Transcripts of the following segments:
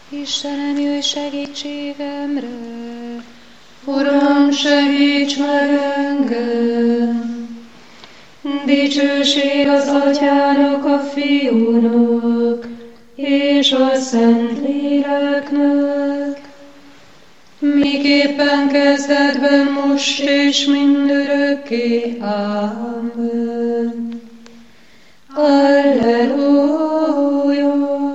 Istenem, jöjj segítségemre! Uram, segíts meg engem! Dicsőség az Atyának, a Fiúnak, és a Szentléleknek, miképpen kezdetben, most és mindörökké. Ámen. Alleluja!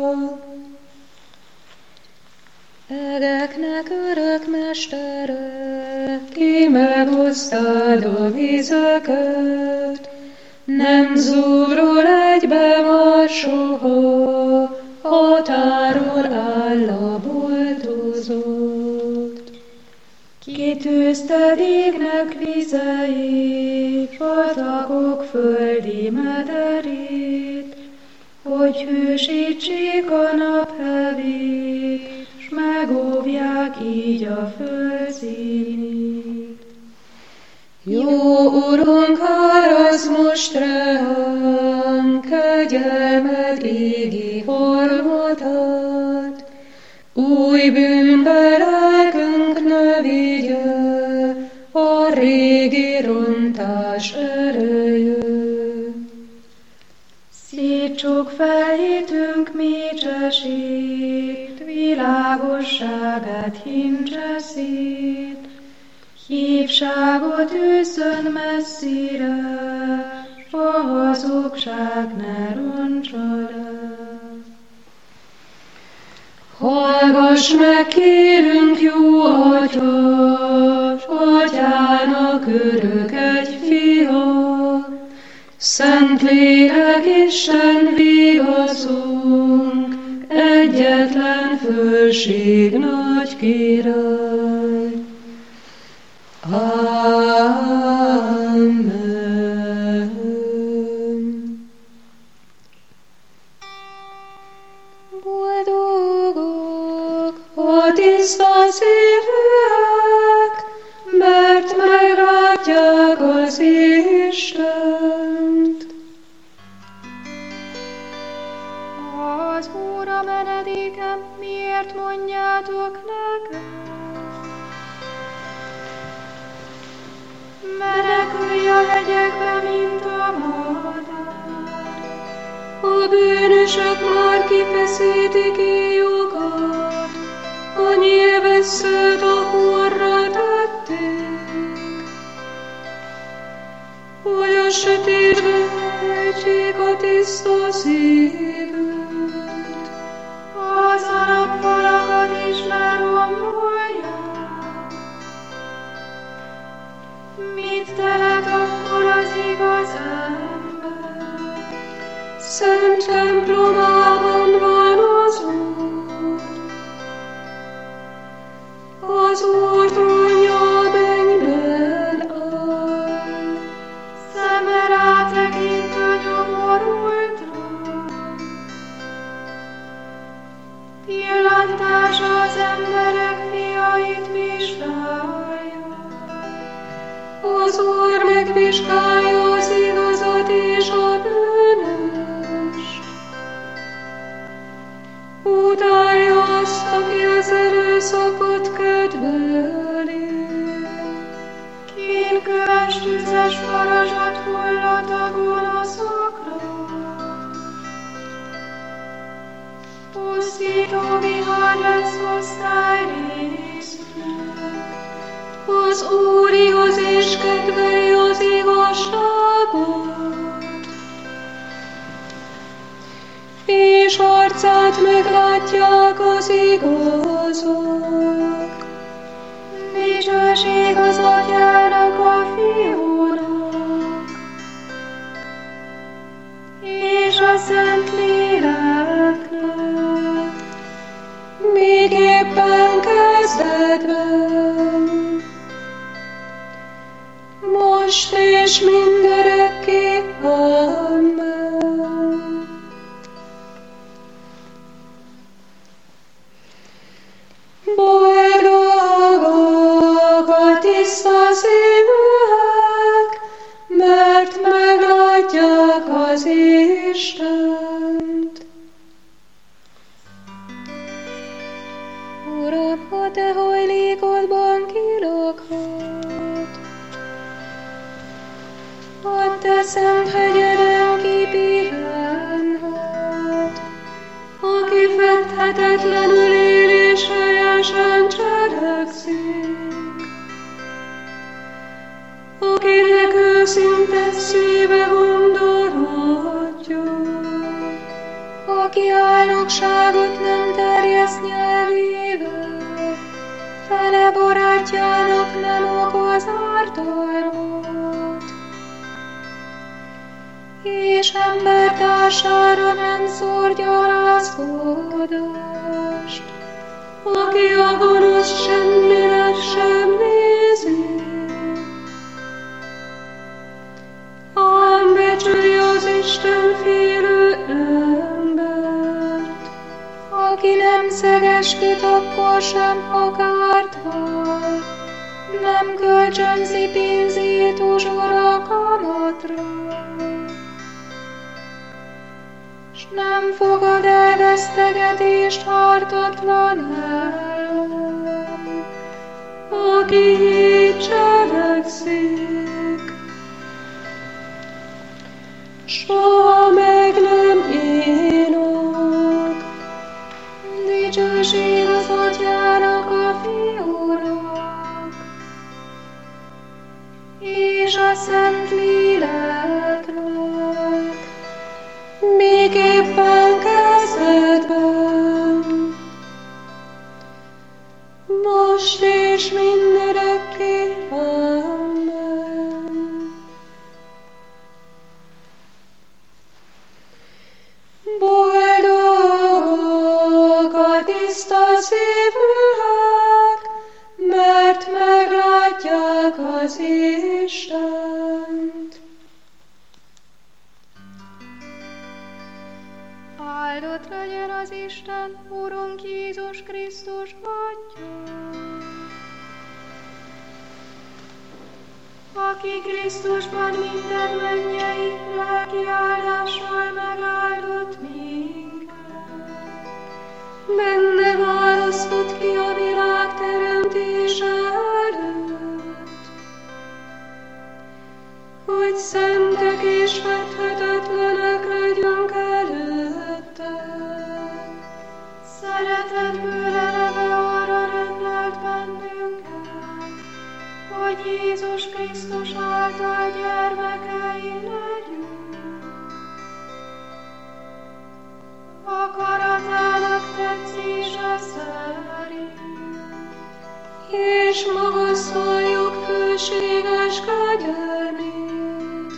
Egeknek örök mestere, Ki megosztad a vizeket, nem zúrol egybe már soha, határon áll a boltozott. Kitűzted égnek vizeit, patakok földi mederét, hogy hűsítsék a naphevét, s megóvják így a föld színét. Jó Urunk, árasz most ránk, kegyelmed égi harmatát, új bűnbe lelkünk ne vigye, a régi rontás ereje. Szítsuk fel hitünk mécsesét, világosságát hintse szét, hívságot űzzön messzire, s a hazugság ne roncsa le. Hallgass meg, kérünk, jó Atya, s Atyának örök egy fia, Szentlélek Isten vigaszunk, egyetlen fölség nagy király. Amen. boldogok A tiszta szívűek, mert meglátják az Istent. az Úr a menedékem, miért mondjátok nekem? Menekülj a hegyekbe, mint a madár. A bűnösök már kifeszítik éjukat, a nyilvesszőt a porra tették, hogy a sötétbe ejtsék a tiszta szívűt. Az alapfalakat is lerombolják. Mit tehet akkor az igaz ember? Szent templomában van az Úr. Az Úr trónja a mennyben áll. Szeme rátekint a nyomorultra. Pillantása az emberek fiait vizsgálja. Az Úr megvizsgálja az igazat és a bűnöst. Utálja azt, aki az erőszakot kedveli. Kínköves tüzes varázsat hullat a gonoszokra. Pusztító vihar lesz osztályrészük. Az Úr igaz és kedveli az igazságot, és arcát meglátják az igazok. Dicsőség az Atyának, a Fiúnak, és a Szentléleknek, miképpen kezdetben, most és mindörökké. Amen. Boldogok a tiszta szívűek, mert meglátják az Istent. te hajlékodban kilakhat. A te szent hegyeden kipihenhet, aki fedhetetlenül él és helyesen cselekszik, akinek őszinte szíve gondolatja, aki álnokságot nem terjeszt nyelvével, fele barátjának nem okoz ártalmat, és embertársára nem szór gyalázkodást, aki a gonosz semmire sem nézi, ám becsüli az Isten félő embert, aki nem szegesít akkor sem, ha kártal, nem kölcsönzi pénzét uzsora kamatra, s nem fogad el vesztegetést ártatlan ellen, aki így cselekszik, soha meg nem ínok. Dicsőség az Atyának, a Fiúnak, és a Szent Léleknek, miképpen kezdetben, most és mindörökké. Amen. Boldogok a tiszta szívűek, mert meglátják az Istent. Áldott legyen az Isten, Urunk Jézus Krisztus Atya, aki Krisztusban minden mennyei lelki áldással megáldott minket. Benne választott ki a világ teremtése előtt, hogy szentek és fedhetetlenek legyünk előtte. Szeretetből eleve arra rendelt bennünket, hogy Jézus Krisztus által gyermekei legyünk. Akaratának tetszése szerint, és magasztaljuk hűséges kegyelmét,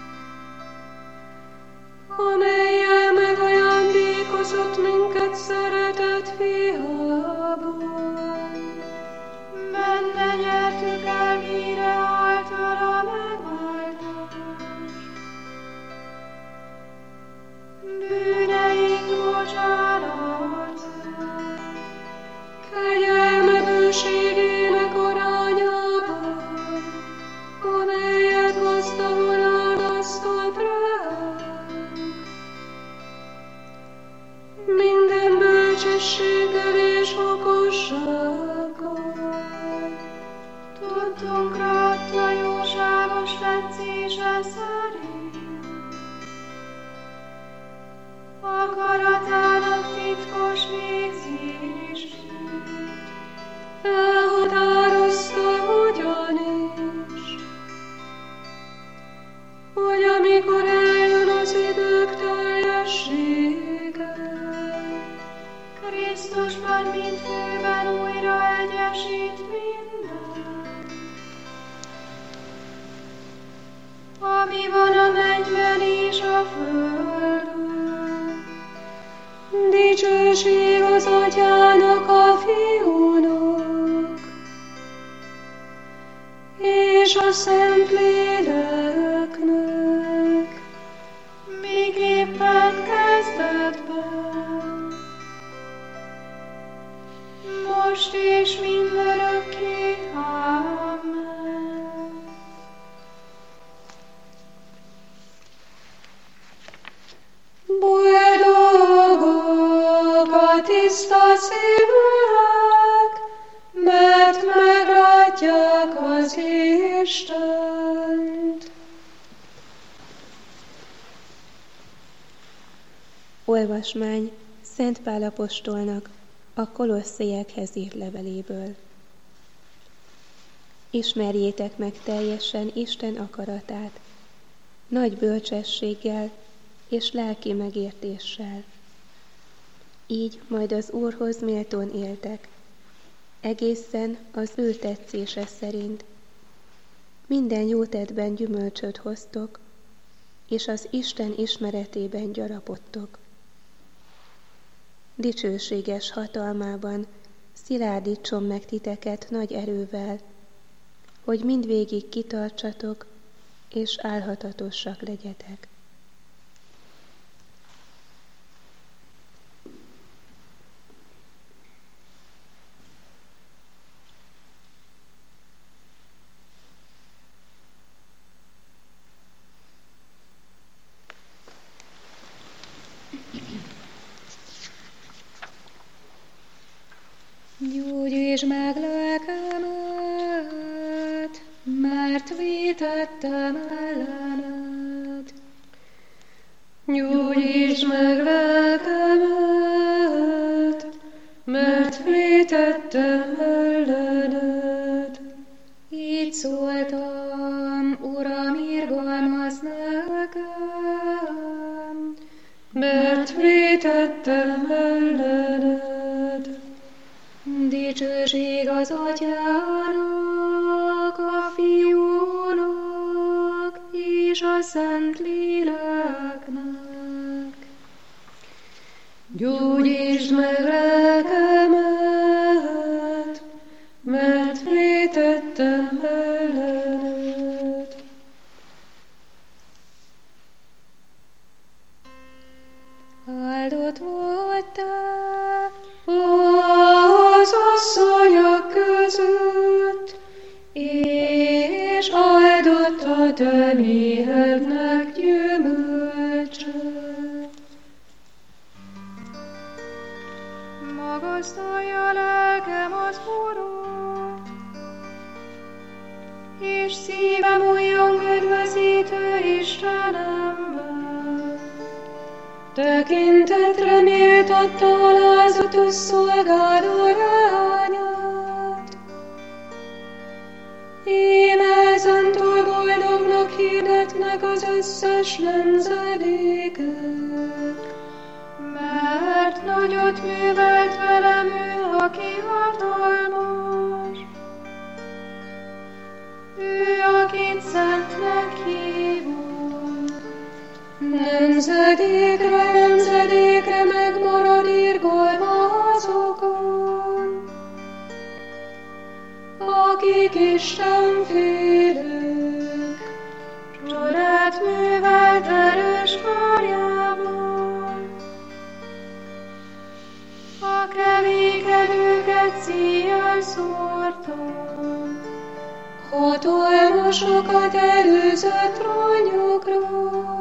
amellyel megajándékozott minket szeretett fiából. Benne nyertük el mire általa megváltást, bűneink bocsánatát, kegyelme bőségének arányában, amelyet gazdagon áldoztat ránk. Minden bölcsességgel és okossággal tudtunkra adta jóságos tetszése szerint, akaratának titkos végzését elhatározta ugyanis, hogy amikor eljön az idők teljessége, Krisztusban mindfőben újra egyesít mindent, ami van a mennyben és a földön. Dicsőség az Atyának, a Fiúnak, és a Szent Léleknek, miképpen kezdetben, most és mindörökké. Amen. Boldogok a tiszta szívűek, Istent. Olvasmány Szent Pál apostolnak a Kolosszaiekhez írt leveléből. Ismerjétek meg teljesen Isten akaratát, nagy bölcsességgel és lelki megértéssel. Így majd az Úrhoz méltón éltek, egészen az ő tetszése szerint. Minden jó tettben gyümölcsöt hoztok, és az Isten ismeretében gyarapodtok. Dicsőséges hatalmában szilárdítson meg titeket nagy erővel, hogy mindvégig kitartsatok, és álhatatosak legyetek. Gyógyítsd meg lelkemet, mert vétettem ellened. Gyógyítsd meg lelkemet, mert vétettem ellened. Így szóltam, Uram, irgalmazz nekem, mert vétettem ellened. Dicsőség az Atyának, a Fiúnak és a Szent Léleknek. Gyógyítsd meg lelkemet, mert vétettem ellened. Áldott vagy te az asszonyok között, és áldott a te méhednek gyümölcse. Magasztalja lelkem az Urat, és szívem újjong üdvözítő Istenemben. Tekintetre méltatta alázatos szolgáló leányát. Íme ezentúl boldognak hirdetnek az összes nemzedékek. Mert nagyot művelt velem ő, aki hatalmas. Ő, akit szentnek hívott. Nemzedékre, nemzedékre megmarad irgalma azokon, akik Istenfélők. Csodát művelt erős karjában, a kevékedőket szíjjel szórtam. Hatalmasokat előzött trónjukról,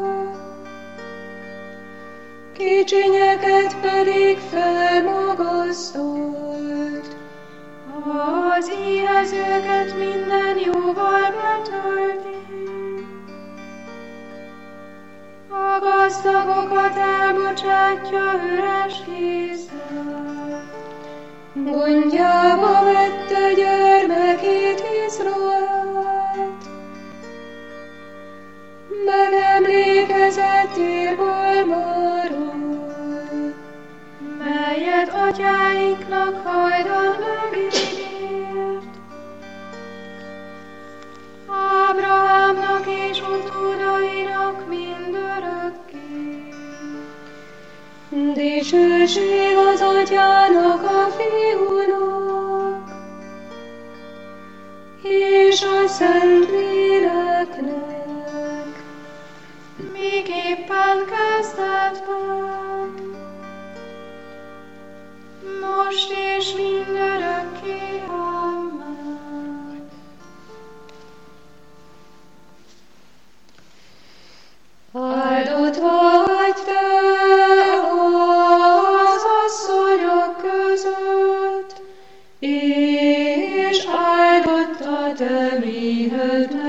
kicsinyeket pedig felmagasztolt. Az éhezőket minden jóval betölti, a gazdagokat elbocsátja üres kézzel. Gondjába vette gyermekét Izraelt, megemlékezett irgalmáról, melyet atyáinknak hajdan megígért. Ábrahámnak és utódainak mindörökké. Dicsőség az Atyának, a Fiúnak és a Szent Léleknek. Miképpen kezdetben, most és mindörökké. Amen. Áldott vagy te az asszonyok között, és áldott a te méhed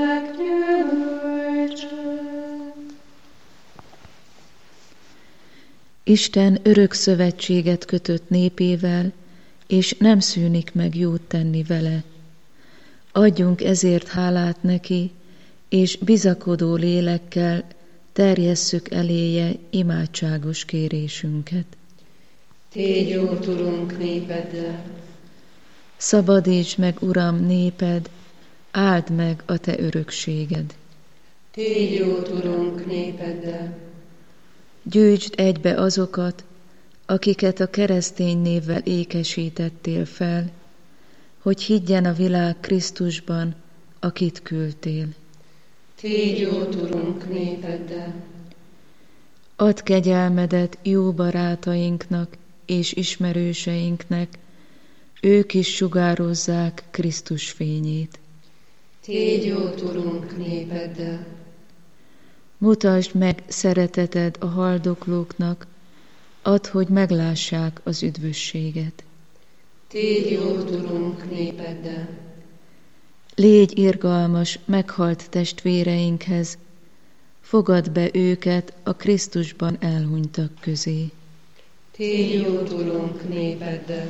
Isten örök szövetséget kötött népével, és nem szűnik meg jót tenni vele. Adjunk ezért hálát neki, és bizakodó lélekkel terjesszük eléje imádságos kérésünket. Tégy jót, Urunk, népeddel! Szabadíts meg, Uram, néped, áld meg a te örökséged. Tégy jót, Urunk, népeddel! Gyűjtsd egybe azokat, akiket a keresztény névvel ékesítettél fel, hogy higgyen a világ Krisztusban, akit küldtél. Tégy jót, Urunk, népeddel! Add kegyelmedet jó barátainknak és ismerőseinknek, ők is sugározzák Krisztus fényét. Tégy jót, Urunk, népeddel! Mutasd meg szereteted a haldoklóknak, add, hogy meglássák az üdvösséget. Tégy jót, Urunk, népeddel! Légy irgalmas meghalt testvéreinkhez, fogadd be őket a Krisztusban elhunytak közé. Tégy jót, Urunk, népeddel!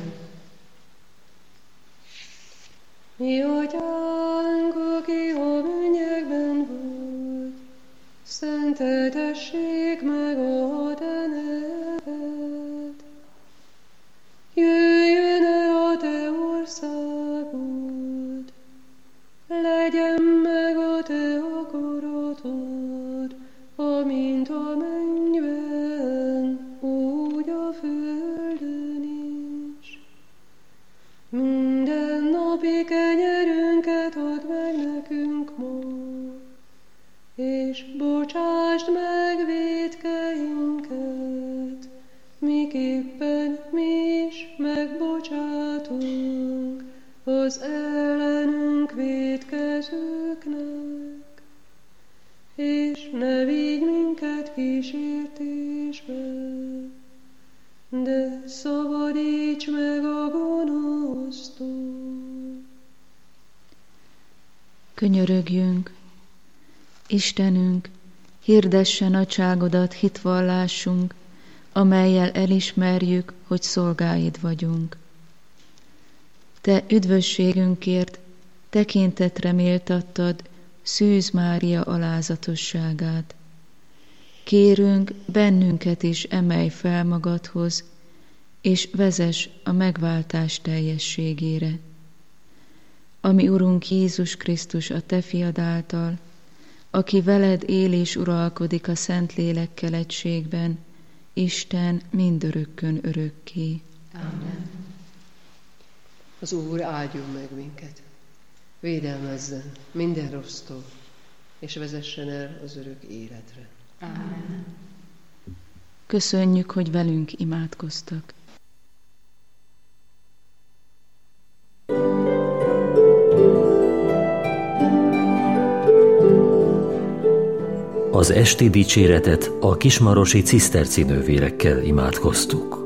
Mi atyánk, aki a mennyekben vagy, szenteltessék meg a te neved. Jöjjön el a te országod, legyen meg a te akaratod, amint a mennyben, úgy a földön is. Minden napi kenyerünket add meg nekünk ma, és bocsásd meg vétkeinket, miképpen mi is megbocsátunk az ellenünk vétkezőknek. És ne vigy minket kísértésbe, de szabadíts meg a gonosztól. Könyörögjünk, Istenünk, hirdesse nagyságodat hitvallásunk, amellyel elismerjük, hogy szolgáid vagyunk. Te üdvösségünkért tekintetre méltattad Szűz Mária alázatosságát. Kérünk, bennünket is emelj fel magadhoz, és vezess a megváltás teljességére. Ami Urunk Jézus Krisztus a te fiad által, aki veled él és uralkodik a Szentlélekkel egységben, Isten mindörökkön örökké. Amen. Az Úr áldjon meg minket, védelmezzen minden rossztól, és vezessen el az örök életre. Amen. Köszönjük, hogy velünk imádkoztak. Az esti dicséretet a kismarosi ciszterci nővérekkel imádkoztuk.